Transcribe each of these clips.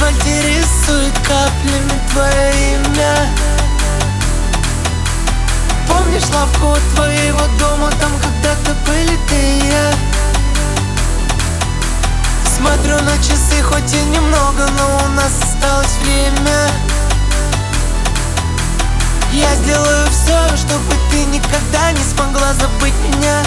асфальте рисует каплями твое имя. Помнишь лавку от твоего дома, там когда-то были ты и я. Смотрю на часы, хоть и немного, но у нас осталось время. Я сделаю все, чтобы ты никогда не смогла забыть меня.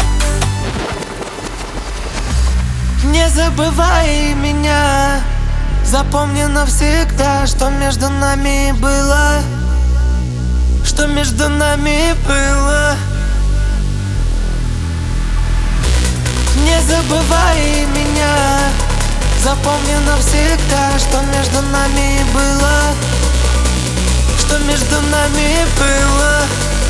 Не забывай меня, запомни навсегда, что между нами было, что между нами было. Не забывай меня, запомни навсегда, что между нами было, что между нами было.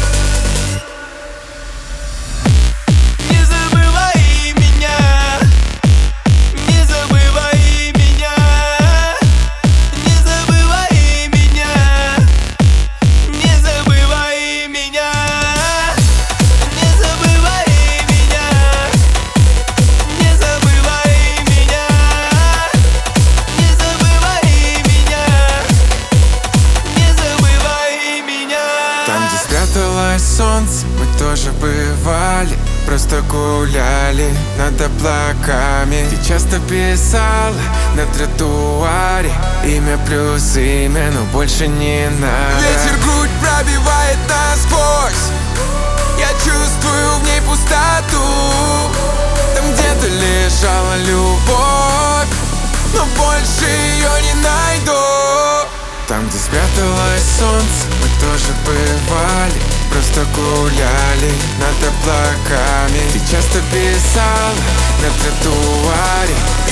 Не забывай меня, не забывай меня, не забывай меня, не забывай меня, не забывай меня, не забывай меня, не забывай меня, не забывай меня. Там, где спряталось солнце, мы тоже бывали. Просто гуляли над облаками. Ты часто писала на тротуаре имя плюс имя, но больше не надо. Ветер грудь пробивает насквозь. Я чувствую в ней пустоту. Там где-то лежала любовь, но больше ее не найду. там, где спряталось солнце, мы тоже бывали. Просто гуляли над облаками. Ты часто писала на тротуаре